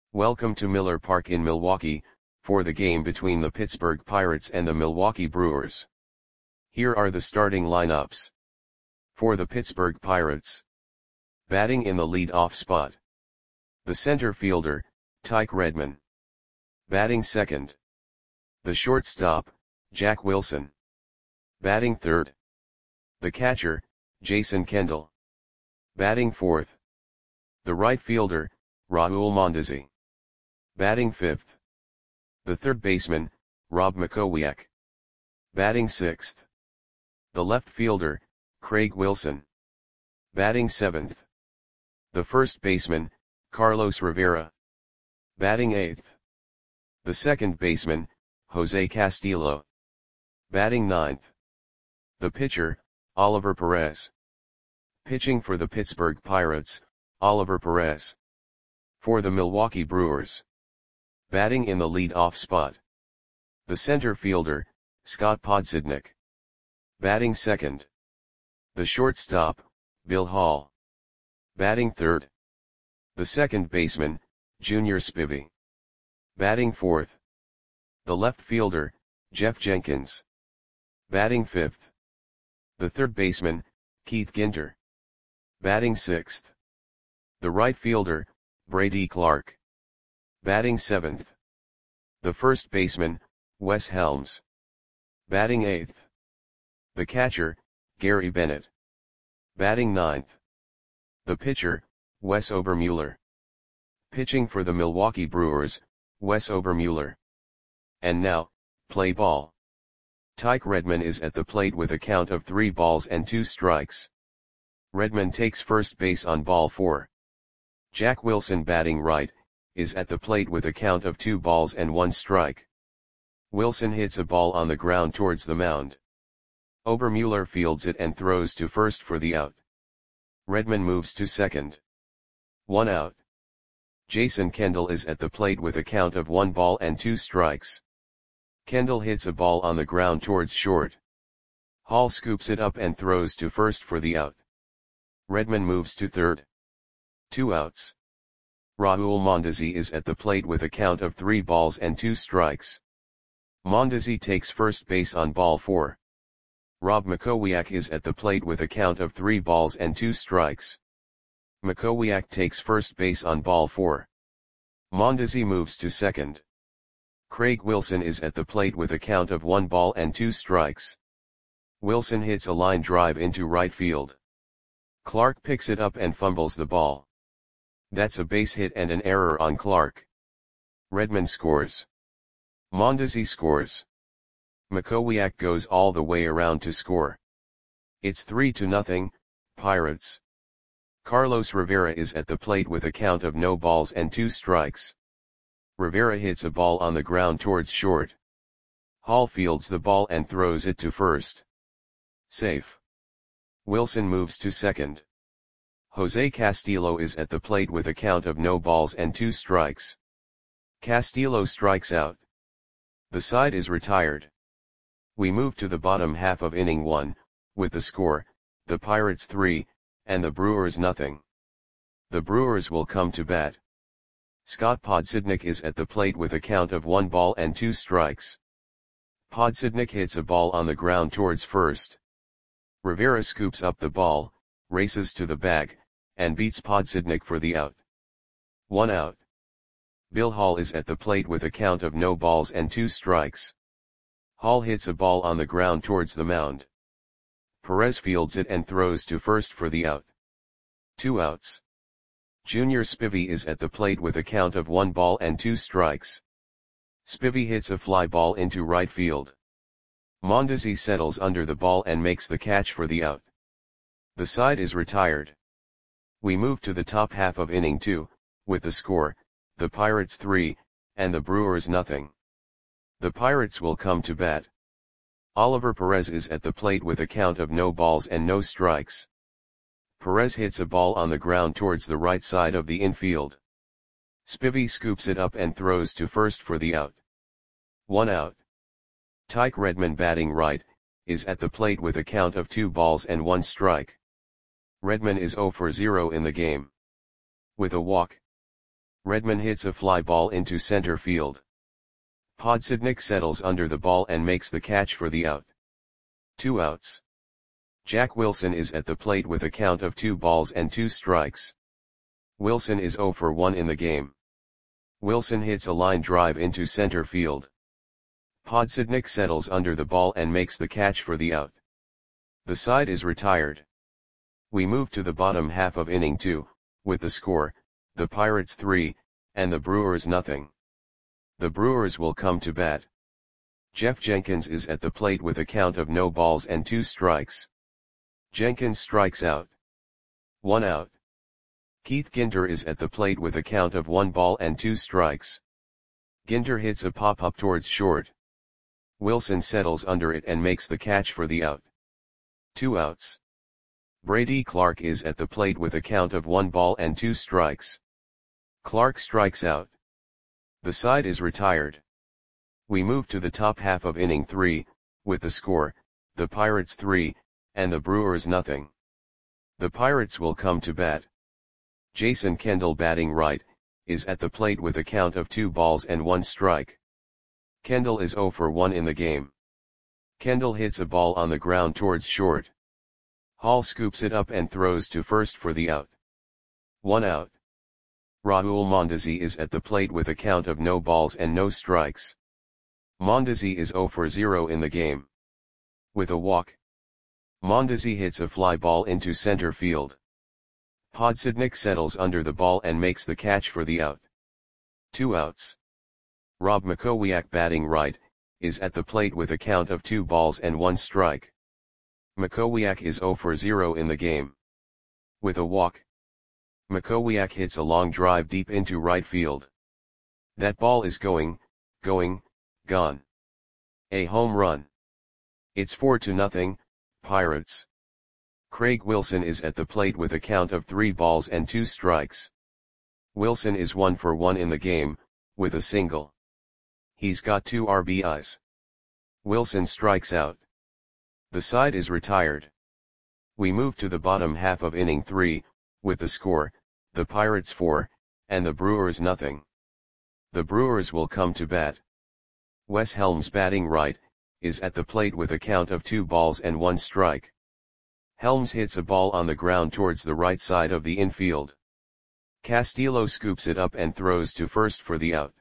Welcome to Miller Park in Milwaukee, for the game between the Pittsburgh Pirates and the Milwaukee Brewers. Here are the starting lineups. For the Pittsburgh Pirates. Batting in the lead-off spot. The center fielder, Tyke Redmon. Batting second. The shortstop, Jack Wilson. Batting third. The catcher, Jason Kendall. Batting fourth. The right fielder, Raul Mondesi. Batting fifth. The third baseman, Rob Mackowiak. Batting sixth. The left fielder, Craig Wilson. Batting seventh. The first baseman, Carlos Rivera. Batting eighth. The second baseman, Jose Castillo. Batting ninth. The pitcher, Oliver Perez. Pitching for the Pittsburgh Pirates, Oliver Perez. For the Milwaukee Brewers. Batting in the lead-off spot. The center fielder, Scott Podsednik. Batting second. The shortstop, Bill Hall. Batting third. The second baseman, Junior Spivey. Batting fourth. The left fielder, Jeff Jenkins. Batting fifth. The third baseman, Keith Ginter. Batting sixth. The right fielder, Brady Clark. Batting seventh. The first baseman, Wes Helms. Batting eighth. The catcher, Gary Bennett. Batting ninth. The pitcher, Wes Obermueller. Pitching for the Milwaukee Brewers, Wes Obermueller. And now, play ball. Tyke Redmon is at the plate with a count of 3 balls and 2 strikes. Redmon takes first base on ball 4. Jack Wilson, batting right, is at the plate with a count of 2 balls and 1 strike. Wilson hits a ball on the ground towards the mound. Obermueller fields it and throws to first for the out. Redmon moves to second. 1 out. Jason Kendall is at the plate with a count of 1 ball and 2 strikes. Kendall hits a ball on the ground towards short. Hall scoops it up and throws to first for the out. Redmon moves to third. 2 outs. Raul Mondesi is at the plate with a count of 3 balls and 2 strikes. Mondesi takes first base on ball 4. Rob Mackowiak is at the plate with a count of 3 balls and 2 strikes. Mackowiak takes first base on ball 4. Mondesi moves to second. Craig Wilson is at the plate with a count of 1 ball and 2 strikes. Wilson hits a line drive into right field. Clark picks it up and fumbles the ball. That's a base hit and an error on Clark. Redmon scores. Mondesi scores. Mackowiak goes all the way around to score. It's 3-0, Pirates. Carlos Rivera is at the plate with a count of no balls and 2 strikes. Rivera hits a ball on the ground towards short. Hall fields the ball and throws it to first. Safe. Wilson moves to second. Jose Castillo is at the plate with a count of no balls and 2 strikes. Castillo strikes out. The side is retired. We move to the bottom half of inning 1, with the score, the Pirates 3, and the Brewers 0. The Brewers will come to bat. Scott Podsednik is at the plate with a count of 1 ball and 2 strikes. Podsednik hits a ball on the ground towards first. Rivera scoops up the ball, races to the bag, and beats Podsednik for the out. 1 out. Bill Hall is at the plate with a count of no balls and 2 strikes. Hall hits a ball on the ground towards the mound. Perez fields it and throws to first for the out. 2 outs. Junior Spivey is at the plate with a count of 1 ball and 2 strikes. Spivey hits a fly ball into right field. Mondesi settles under the ball and makes the catch for the out. The side is retired. We move to the top half of inning 2, with the score, the Pirates 3, and the Brewers 0. The Pirates will come to bat. Oliver Perez is at the plate with a count of no balls and no strikes. Perez hits a ball on the ground towards the right side of the infield. Spivey scoops it up and throws to first for the out. 1 out. Tyke Redmon, batting right, is at the plate with a count of 2 balls and 1 strike. Redmon is 0 for 0 in the game. With a walk. Redman hits a fly ball into center field. Podsednik settles under the ball and makes the catch for the out. 2 outs. Jack Wilson is at the plate with a count of 2 balls and 2 strikes. Wilson is 0 for 1 in the game. Wilson hits a line drive into center field. Podsednik settles under the ball and makes the catch for the out. The side is retired. We move to the bottom half of inning 2, with the score, the Pirates 3, and the Brewers nothing. The Brewers will come to bat. Jeff Jenkins is at the plate with a count of no balls and 2 strikes. Jenkins strikes out. 1 out. Keith Ginter is at the plate with a count of 1 ball and 2 strikes. Ginter hits a pop-up towards short. Wilson settles under it and makes the catch for the out. 2 outs. Brady Clark is at the plate with a count of 1 ball and 2 strikes. Clark strikes out. The side is retired. We move to the top half of inning 3, with the score, the Pirates 3, and the Brewers nothing. The Pirates will come to bat. Jason Kendall, batting right, is at the plate with a count of 2 balls and 1 strike. Kendall is 0 for 1 in the game. Kendall hits a ball on the ground towards short. Hall scoops it up and throws to first for the out. 1 out. Raul Mondesi is at the plate with a count of no balls and no strikes. Mondesi is 0 for 0 in the game. With a walk, Mondesi hits a fly ball into center field. Podsednik settles under the ball and makes the catch for the out. 2 outs. Rob Makowiak, batting right, is at the plate with a count of 2 balls and 1 strike. Makowiak is 0 for 0 in the game. With a walk, Makowiak hits a long drive deep into right field. That ball is gone. A home run. It's 4-0, Pirates. Craig Wilson is at the plate with a count of 3 balls and 2 strikes. Wilson is 1 for 1 in the game, with a single. He's got 2 RBIs. Wilson strikes out. The side is retired. We move to the bottom half of inning 3, with the score, the Pirates 4, and the Brewers nothing. The Brewers will come to bat. Wes Helms, batting right, is at the plate with a count of 2 balls and 1 strike. Helms hits a ball on the ground towards the right side of the infield. Castillo scoops it up and throws to first for the out.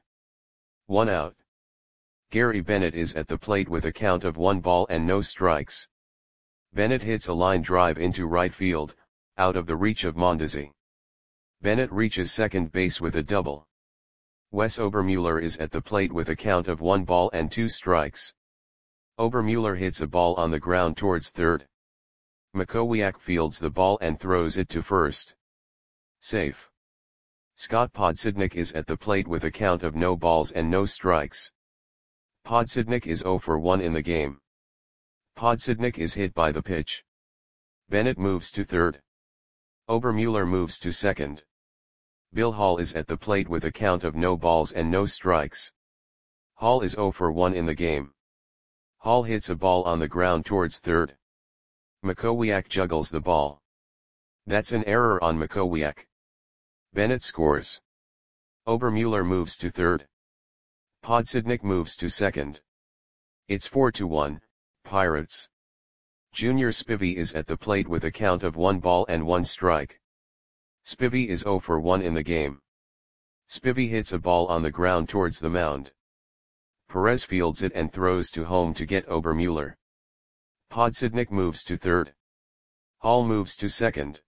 1 out. Gary Bennett is at the plate with a count of 1 ball and no strikes. Bennett hits a line drive into right field, out of the reach of Mondesi. Bennett reaches second base with a double. Wes Obermuller is at the plate with a count of 1 ball and 2 strikes. Obermuller hits a ball on the ground towards third. Makowiak fields the ball and throws it to first. Safe. Scott Podsednik is at the plate with a count of no balls and no strikes. Podsednik is 0 for 1 in the game. Podsednik is hit by the pitch. Bennett moves to third. Obermuller moves to second. Bill Hall is at the plate with a count of no balls and no strikes. Hall is 0 for 1 in the game. Hall hits a ball on the ground towards third. Makowiak juggles the ball. That's an error on Makowiak. Bennett scores. Obermuller moves to third. Podsednik moves to second. It's 4-1, Pirates. Junior Spivey is at the plate with a count of 1 ball and 1 strike. Spivey is 0 for 1 in the game. Spivey hits a ball on the ground towards the mound. Perez fields it and throws to home to get Obermuller. Podsednik moves to third. Hall moves to second.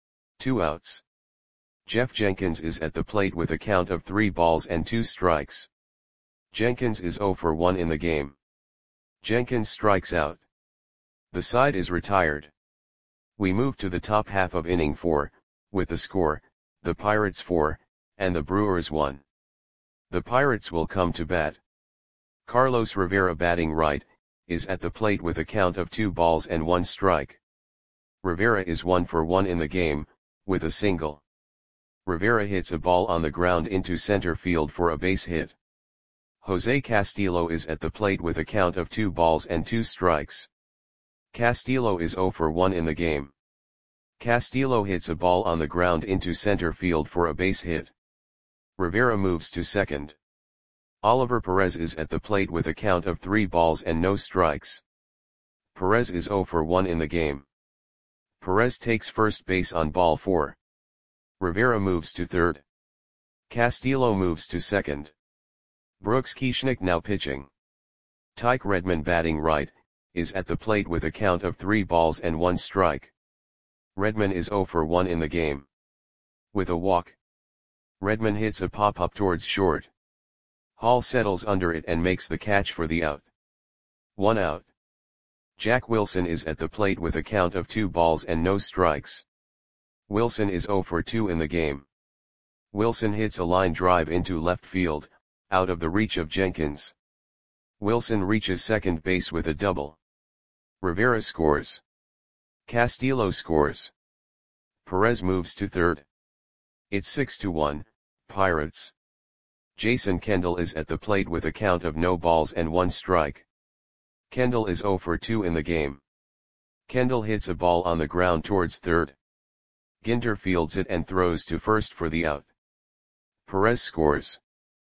2 outs. Jeff Jenkins is at the plate with a count of 3 balls and 2 strikes. Jenkins is 0 for 1 in the game. Jenkins strikes out. The side is retired. We move to the top half of inning 4, with the score, the Pirates 4, and the Brewers 1. The Pirates will come to bat. Carlos Rivera, batting right, is at the plate with a count of 2 balls and 1 strike. Rivera is 1 for 1 in the game, with a single. Rivera hits a ball on the ground into center field for a base hit. Jose Castillo is at the plate with a count of 2 balls and 2 strikes. Castillo is 0 for 1 in the game. Castillo hits a ball on the ground into center field for a base hit. Rivera moves to second. Oliver Perez is at the plate with a count of 3 balls and no strikes. Perez is 0 for 1 in the game. Perez takes first base on ball 4. Rivera moves to third. Castillo moves to second. Brooks Kieschnick now pitching. Tyke Redmond batting right, is at the plate with a count of 3 balls and 1 strike. Redmond is 0 for 1 in the game. With a walk, Redmond hits a pop-up towards short. Hall settles under it and makes the catch for the out. 1 out. Jack Wilson is at the plate with a count of 2 balls and no strikes. Wilson is 0 for 2 in the game. Wilson hits a line drive into left field, out of the reach of Jenkins. Wilson reaches second base with a double. Rivera scores. Castillo scores. Perez moves to third. It's 6-1, Pirates. Jason Kendall is at the plate with a count of no balls and 1 strike. Kendall is 0 for 2 in the game. Kendall hits a ball on the ground towards third. Ginter fields it and throws to first for the out. Perez scores.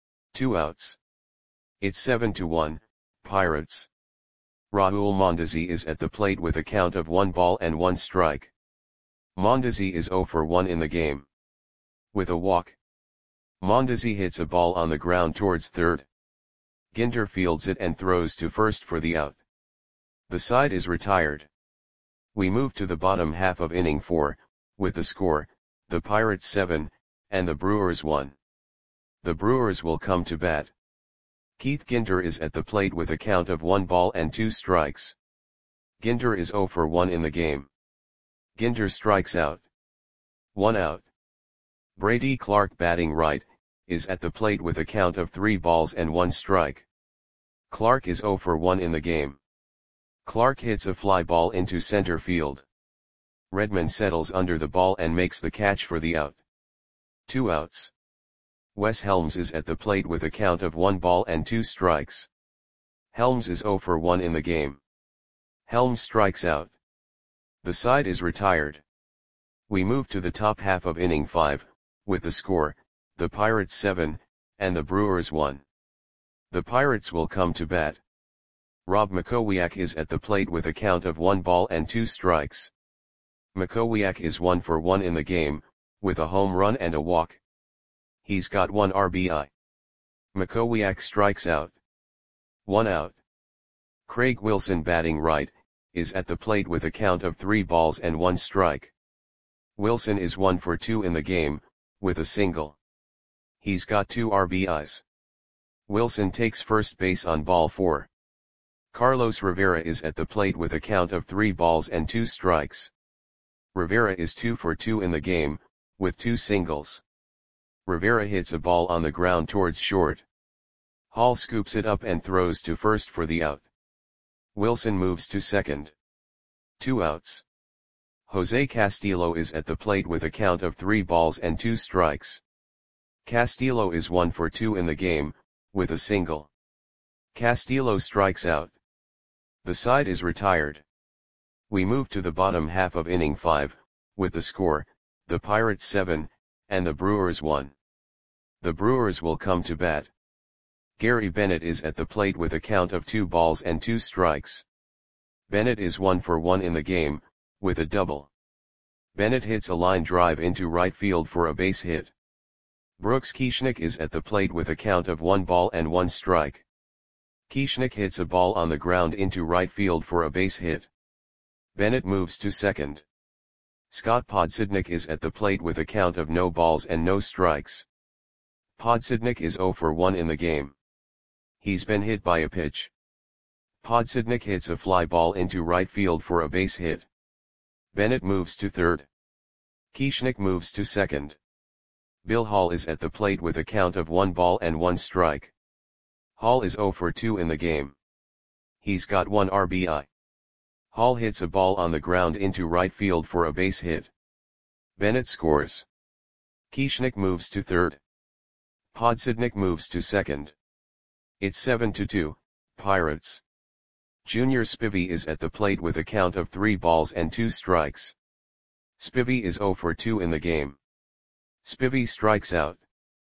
2 outs. It's 7-1, Pirates. Raul Mondesi is at the plate with a count of 1 ball and 1 strike. Mondesi is 0 for 1 in the game. With a walk, Mondesi hits a ball on the ground towards third. Ginter fields it and throws to first for the out. The side is retired. We move to the bottom half of inning 4, with the score, the Pirates 7, and the Brewers 1. The Brewers will come to bat. Keith Ginter is at the plate with a count of 1 ball and 2 strikes. Ginter is 0 for 1 in the game. Ginter strikes out. 1 out. Brady Clark batting right, is at the plate with a count of 3 balls and 1 strike. Clark is 0 for 1 in the game. Clark hits a fly ball into center field. Redmond settles under the ball and makes the catch for the out. 2 outs. Wes Helms is at the plate with a count of 1 ball and 2 strikes. Helms is 0 for 1 in the game. Helms strikes out. The side is retired. We move to the top half of inning 5, with the score, the Pirates 7, and the Brewers 1. The Pirates will come to bat. Rob Makowiak is at the plate with a count of 1 ball and 2 strikes. Makowiak is 1 for 1 in the game, with a home run and a walk. He's got 1 RBI. Makowiak strikes out. 1 out. Craig Wilson batting right, is at the plate with a count of 3 balls and 1 strike. Wilson is 1 for 2 in the game, with a single. He's got 2 RBIs. Wilson takes first base on ball 4. Carlos Rivera is at the plate with a count of 3 balls and 2 strikes. Rivera is 2 for 2 in the game, with 2 singles. Rivera hits a ball on the ground towards short. Hall scoops it up and throws to first for the out. Wilson moves to second. 2 outs. Jose Castillo is at the plate with a count of 3 balls and 2 strikes. Castillo is 1 for 2 in the game, with a single. Castillo strikes out. The side is retired. We move to the bottom half of inning 5, with the score, the Pirates 7, and the Brewers 1. The Brewers will come to bat. Gary Bennett is at the plate with a count of 2 balls and 2 strikes. Bennett is 1 for 1 in the game, with a double. Bennett hits a line drive into right field for a base hit. Brooks Kieschnick is at the plate with a count of 1 ball and 1 strike. Kieschnick hits a ball on the ground into right field for a base hit. Bennett moves to second. Scott Podsednik is at the plate with a count of no balls and no strikes. Podsednik is 0 for 1 in the game. He's been hit by a pitch. Podsednik hits a fly ball into right field for a base hit. Bennett moves to third. Kieschnick moves to second. Bill Hall is at the plate with a count of 1 ball and 1 strike. Hall is 0 for 2 in the game. He's got 1 RBI. Hall hits a ball on the ground into right field for a base hit. Bennett scores. Kieschnick moves to third. Podsednik moves to second. It's 7-2, Pirates. Junior Spivey is at the plate with a count of 3 balls and 2 strikes. Spivey is 0 for 2 in the game. Spivey strikes out.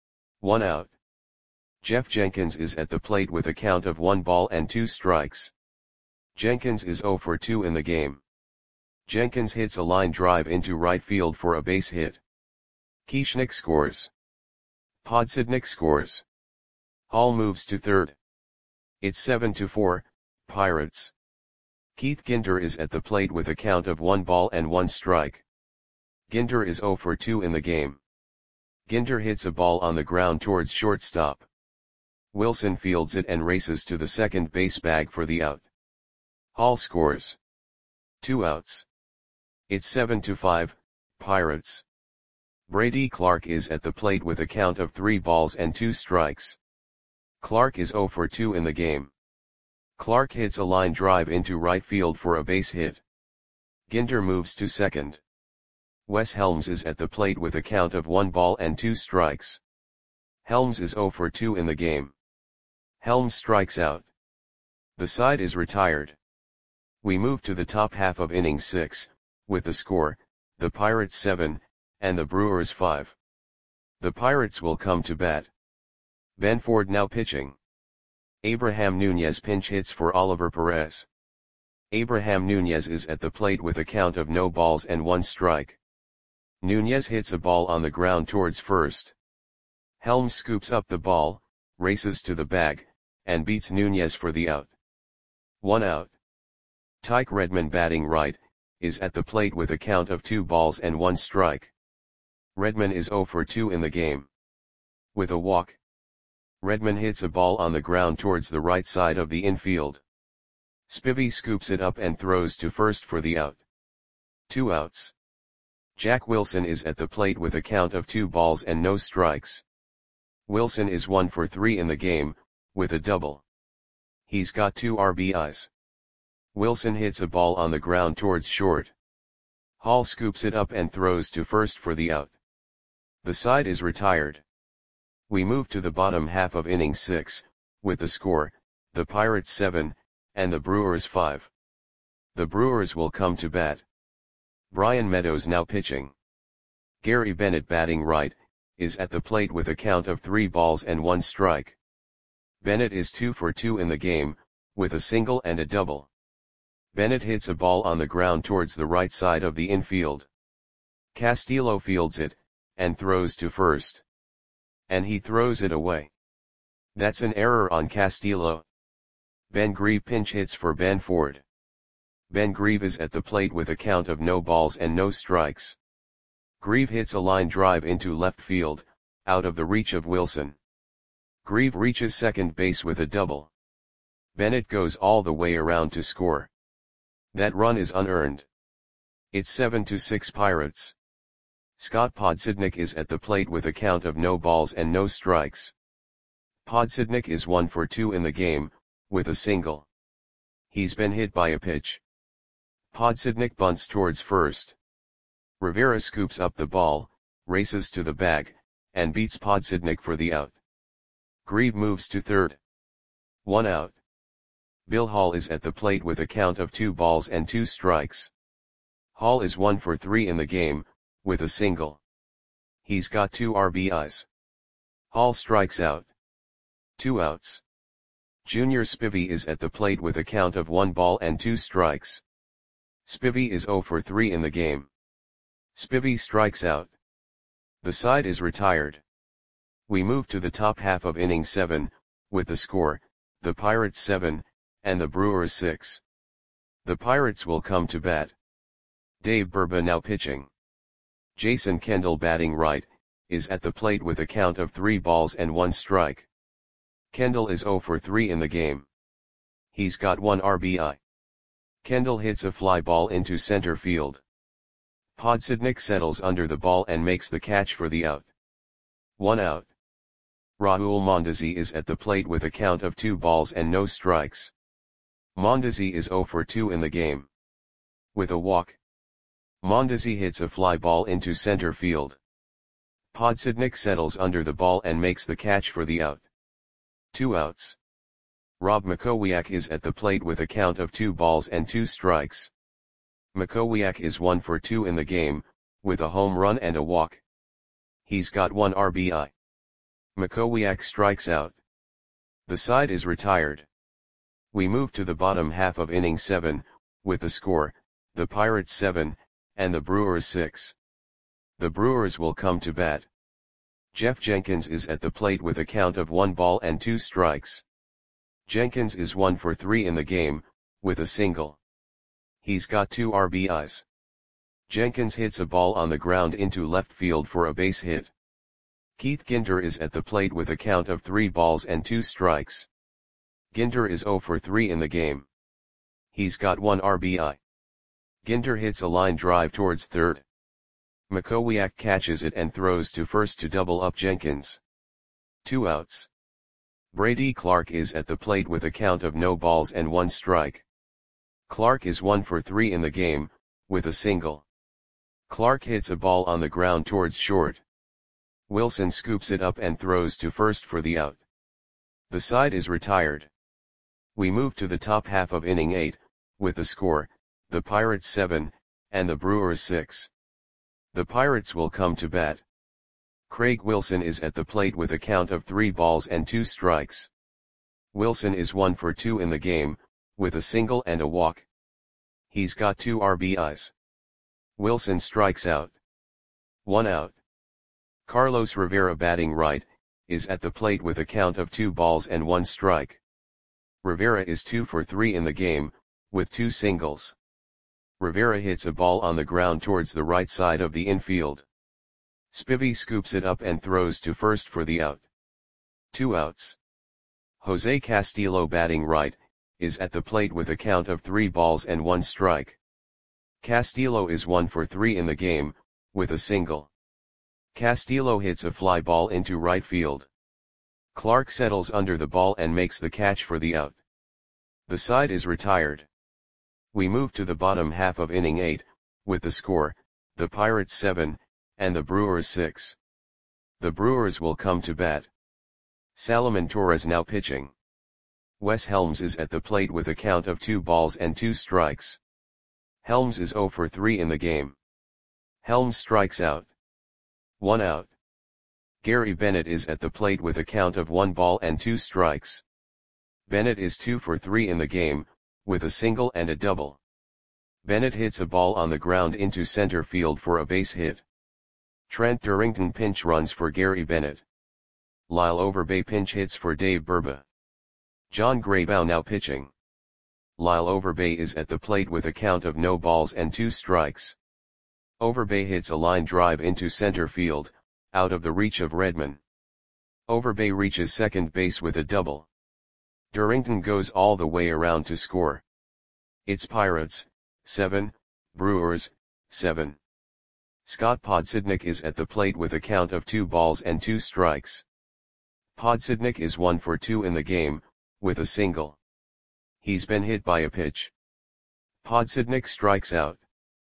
1 out. Jeff Jenkins is at the plate with a count of 1 ball and 2 strikes. Jenkins is 0 for 2 in the game. Jenkins hits a line drive into right field for a base hit. Kieschnick scores. Podsednik scores. Hall moves to third. It's 7-4, Pirates. Keith Ginter is at the plate with a count of 1 ball and 1 strike. Ginter is 0 for 2 in the game. Ginter hits a ball on the ground towards shortstop. Wilson fields it and races to the second base bag for the out. Hall scores. 2 outs. It's 7-5, Pirates. Brady Clark is at the plate with a count of 3 balls and 2 strikes. Clark is 0 for 2 in the game. Clark hits a line drive into right field for a base hit. Ginter moves to second. Wes Helms is at the plate with a count of 1 ball and 2 strikes. Helms is 0 for 2 in the game. Helms strikes out. The side is retired. We move to the top half of inning 6, with the score, the Pirates 7, and the Brewers 5. The Pirates will come to bat. Ben Ford now pitching. Abraham Nunez pinch hits for Oliver Perez. Abraham Nunez is at the plate with a count of no balls and 1 strike. Nunez hits a ball on the ground towards first. Helms scoops up the ball, races to the bag, and beats Nunez for the out. 1 out. Tyke Redmond batting right, is at the plate with a count of 2 balls and 1 strike. Redmond is 0 for 2 in the game. With a walk, Redmond hits a ball on the ground towards the right side of the infield. Spivey scoops it up and throws to first for the out. 2 outs. Jack Wilson is at the plate with a count of 2 balls and no strikes. Wilson is 1 for 3 in the game, with a double. He's got 2 RBIs. Wilson hits a ball on the ground towards short. Hall scoops it up and throws to first for the out. The side is retired. We move to the bottom half of inning 6, with the score, the Pirates 7, and the Brewers 5. The Brewers will come to bat. Brian Meadows now pitching. Gary Bennett batting right, is at the plate with a count of 3 balls and 1 strike. Bennett is 2 for 2 in the game, with a single and a double. Bennett hits a ball on the ground towards the right side of the infield. Castillo fields it, and throws to first. And he throws it away. That's an error on Castillo. Ben Grieve pinch hits for Ben Ford. Ben Grieve is at the plate with a count of no balls and no strikes. Grieve hits a line drive into left field, out of the reach of Wilson. Grieve reaches second base with a double. Bennett goes all the way around to score. That run is unearned. It's 7-6 Pirates. Scott Podsednik is at the plate with a count of no balls and no strikes. Podsednik is 1 for 2 in the game, with a single. He's been hit by a pitch. Podsednik bunts towards first. Rivera scoops up the ball, races to the bag, and beats Podsednik for the out. Grieve moves to third. 1 out. Bill Hall is at the plate with a count of 2 balls and 2 strikes. Hall is 1 for 3 in the game, with a single. He's got 2 RBIs. Hall strikes out. 2 outs. Junior Spivey is at the plate with a count of 1 ball and 2 strikes. Spivey is 0 for 3 in the game. Spivey strikes out. The side is retired. We move to the top half of inning 7, with the score, the Pirates 7, and the Brewers 6. The Pirates will come to bat. Dave Burba now pitching. Jason Kendall batting right, is at the plate with a count of 3 balls and 1 strike. Kendall is 0 for 3 in the game. He's got 1 RBI. Kendall hits a fly ball into center field. Podsednik settles under the ball and makes the catch for the out. 1 out. Raul Mondesi is at the plate with a count of 2 balls and no strikes. Mondesi is 0 for 2 in the game. With a walk, Mondesi hits a fly ball into center field. Podsednik settles under the ball and makes the catch for the out. 2 outs. Rob Makowiak is at the plate with a count of 2 balls and 2 strikes. Makowiak is 1 for 2 in the game, with a home run and a walk. He's got 1 RBI. Makowiak strikes out. The side is retired. We move to the bottom half of inning 7, with the score, the Pirates 7, and the Brewers 6. The Brewers will come to bat. Jeff Jenkins is at the plate with a count of 1 ball and 2 strikes. Jenkins is 1 for 3 in the game, with a single. He's got 2 RBIs. Jenkins hits a ball on the ground into left field for a base hit. Keith Ginter is at the plate with a count of 3 balls and 2 strikes. Ginter is 0 for 3 in the game. He's got 1 RBI. Ginter hits a line drive towards third. Makowiak catches it and throws to first to double up Jenkins. 2 outs. Brady Clark is at the plate with a count of no balls and 1 strike. Clark is 1 for 3 in the game, with a single. Clark hits a ball on the ground towards short. Wilson scoops it up and throws to first for the out. The side is retired. We move to the top half of inning 8, with the score, the Pirates 7, and the Brewers 6. The Pirates will come to bat. Craig Wilson is at the plate with a count of 3 balls and 2 strikes. Wilson is 1 for 2 in the game, with a single and a walk. He's got 2 RBIs. Wilson strikes out. 1 out. Carlos Rivera, batting right, is at the plate with a count of 2 balls and 1 strike. Rivera is 2 for 3 in the game, with 2 singles. Rivera hits a ball on the ground towards the right side of the infield. Spivey scoops it up and throws to first for the out. 2 outs. Jose Castillo, batting right, is at the plate with a count of 3 balls and 1 strike. Castillo is 1 for 3 in the game, with a single. Castillo hits a fly ball into right field. Clark settles under the ball and makes the catch for the out. The side is retired. We move to the bottom half of inning 8, with the score, the Pirates 7, and the Brewers 6. The Brewers will come to bat. Salomon Torres now pitching. Wes Helms is at the plate with a count of 2 balls and 2 strikes. Helms is 0 for 3 in the game. Helms strikes out. 1 out. Gary Bennett is at the plate with a count of 1 ball and 2 strikes. Bennett is 2 for 3 in the game, with a single and a double. Bennett hits a ball on the ground into center field for a base hit. Trent Durrington pinch runs for Gary Bennett. Lyle Overbay pinch hits for Dave Burba. John Graybow now pitching. Lyle Overbay is at the plate with a count of no balls and 2 strikes. Overbay hits a line drive into center field, out of the reach of Redman. Overbay reaches second base with a double. Durrington goes all the way around to score. It's Pirates 7, Brewers 7. Scott Podsednik is at the plate with a count of 2 balls and 2 strikes. Podsednik is 1 for 2 in the game, with a single. He's been hit by a pitch. Podsednik strikes out.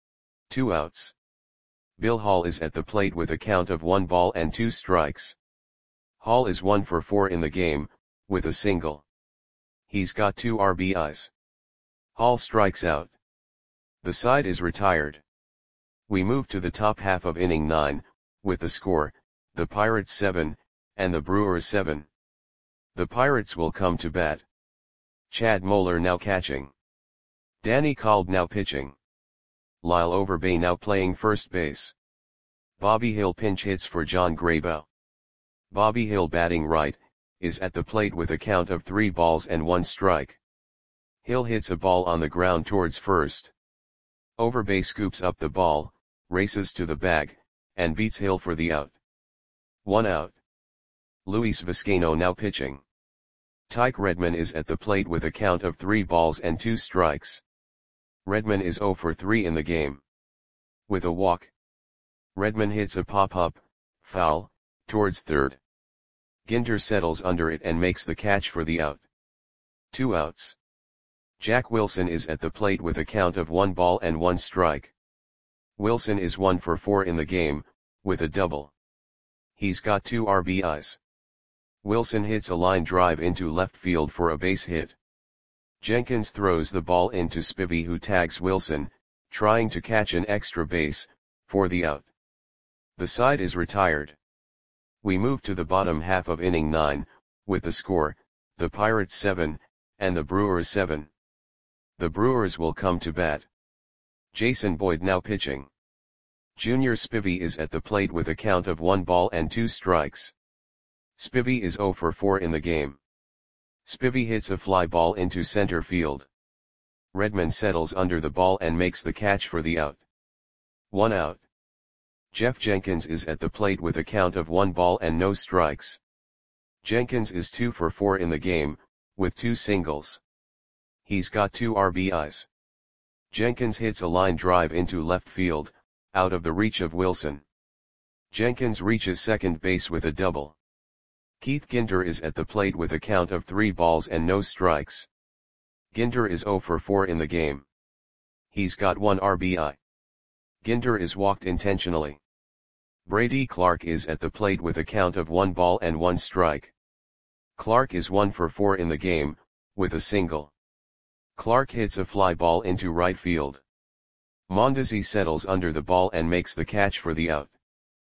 2 outs. Bill Hall is at the plate with a count of 1 ball and 2 strikes. Hall is 1 for 4 in the game, with a single. He's got 2 RBIs. Hall strikes out. The side is retired. We move to the top half of inning 9, with the score, the Pirates 7, and the Brewers 7. The Pirates will come to bat. Chad Moeller now catching. Danny Kolb now pitching. Lyle Overbay now playing first base. Bobby Hill pinch hits for John Graybow. Bobby Hill, batting right, is at the plate with a count of 3 balls and 1 strike. Hill hits a ball on the ground towards first. Overbay scoops up the ball, races to the bag, and beats Hill for the out. 1 out. Luis Vizcaino now pitching. Tyke Redman is at the plate with a count of 3 balls and 2 strikes. Redman is 0 for 3 in the game. With a walk. Redman hits a pop-up, foul, towards third. Ginter settles under it and makes the catch for the out. 2 outs. Jack Wilson is at the plate with a count of 1 ball and 1 strike. Wilson is 1 for 4 in the game, with a double. He's got 2 RBIs. Wilson hits a line drive into left field for a base hit. Jenkins throws the ball into Spivey, who tags Wilson, trying to catch an extra base, for the out. The side is retired. We move to the bottom half of inning 9, with the score, the Pirates 7, and the Brewers 7. The Brewers will come to bat. Jason Boyd now pitching. Junior Spivey is at the plate with a count of 1 ball and 2 strikes. Spivey is 0 for 4 in the game. Spivey hits a fly ball into center field. Redman settles under the ball and makes the catch for the out. 1 out. Jeff Jenkins is at the plate with a count of 1 ball and no strikes. Jenkins is 2 for 4 in the game, with 2 singles. He's got 2 RBIs. Jenkins hits a line drive into left field, out of the reach of Wilson. Jenkins reaches second base with a double. Keith Ginter is at the plate with a count of 3 balls and no strikes. Ginter is 0 for 4 in the game. He's got 1 RBI. Ginter is walked intentionally. Brady Clark is at the plate with a count of 1 ball and 1 strike. Clark is 1 for 4 in the game, with a single. Clark hits a fly ball into right field. Mondesi settles under the ball and makes the catch for the out.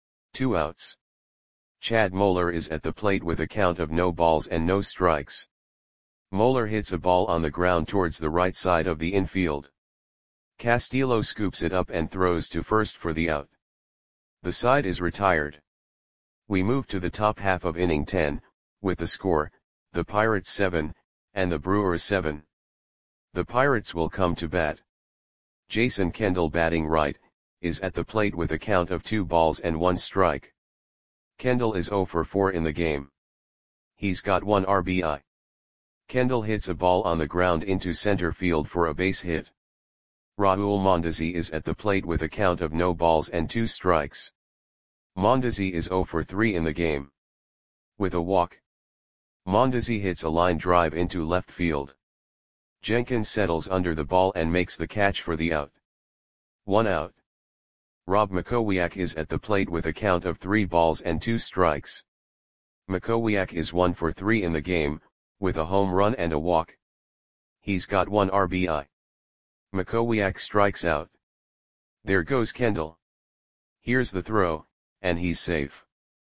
2 outs. Chad Moeller is at the plate with a count of no balls and no strikes. Moeller hits a ball on the ground towards the right side of the infield. Castillo scoops it up and throws to first for the out. The side is retired. We move to the top half of inning 10, with the score, the Pirates 7, and the Brewers 7. The Pirates will come to bat. Jason Kendall batting right, is at the plate with a count of 2 balls and 1 strike. Kendall is 0 for 4 in the game. He's got 1 RBI. Kendall hits a ball on the ground into center field for a base hit. Raul Mondesi is at the plate with a count of no balls and 2 strikes. Mondesi is 0 for 3 in the game. With a walk. Mondesi hits a line drive into left field. Jenkins settles under the ball and makes the catch for the out. 1 out. Rob Makowiak is at the plate with a count of 3 balls and 2 strikes. Makowiak is 1 for 3 in the game, with a home run and a walk. He's got 1 RBI. Makowiak strikes out. There goes Kendall. Here's the throw, and he's safe.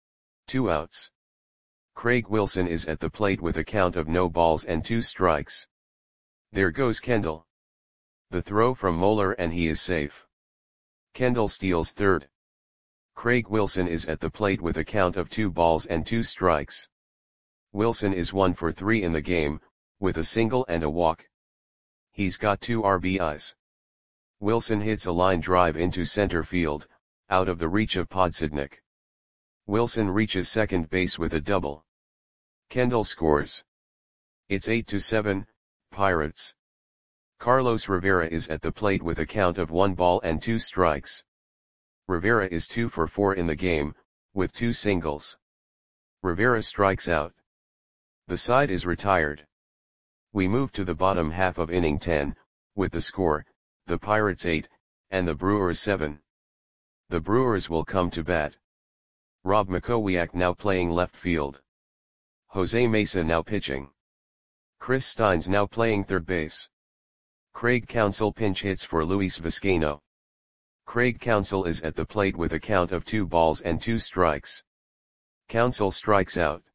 2 outs. Craig Wilson is at the plate with a count of no balls and 2 strikes. There goes Kendall. The throw from Moeller and he is safe. Kendall steals third. Craig Wilson is at the plate with a count of 2 balls and 2 strikes. Wilson is 1 for 3 in the game, with a single and a walk. He's got 2 RBIs. Wilson hits a line drive into center field, out of the reach of Podsednik. Wilson reaches second base with a double. Kendall scores. It's 8-7, Pirates. Carlos Rivera is at the plate with a count of 1 ball and 2 strikes. Rivera is 2 for 4 in the game, with 2 singles. Rivera strikes out. The side is retired. We move to the bottom half of inning 10, with the score, the Pirates 8, and the Brewers 7. The Brewers will come to bat. Rob Makowiak now playing left field. Jose Mesa now pitching. Chris Steins now playing third base. Craig Counsell pinch hits for Luis Vizcaino. Craig Counsell is at the plate with a count of 2 balls and 2 strikes. Counsell strikes out.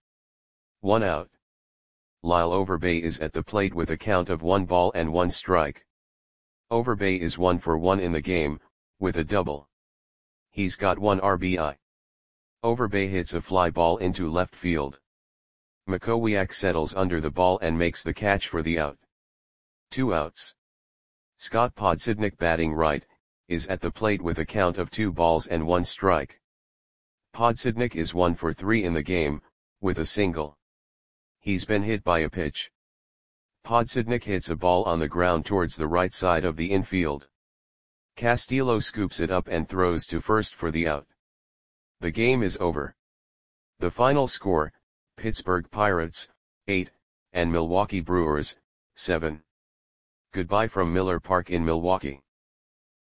1 out. Lyle Overbay is at the plate with a count of 1 ball and 1 strike. Overbay is 1 for 1 in the game, with a double. He's got 1 RBI. Overbay hits a fly ball into left field. Makowiak settles under the ball and makes the catch for the out. 2 outs. Scott Podsednik batting right, is at the plate with a count of 2 balls and 1 strike. Podsednik is 1 for 3 in the game, with a single. He's been hit by a pitch. Podsednik hits a ball on the ground towards the right side of the infield. Castillo scoops it up and throws to first for the out. The game is over. The final score, Pittsburgh Pirates, 8, and Milwaukee Brewers, 7. Goodbye from Miller Park in Milwaukee.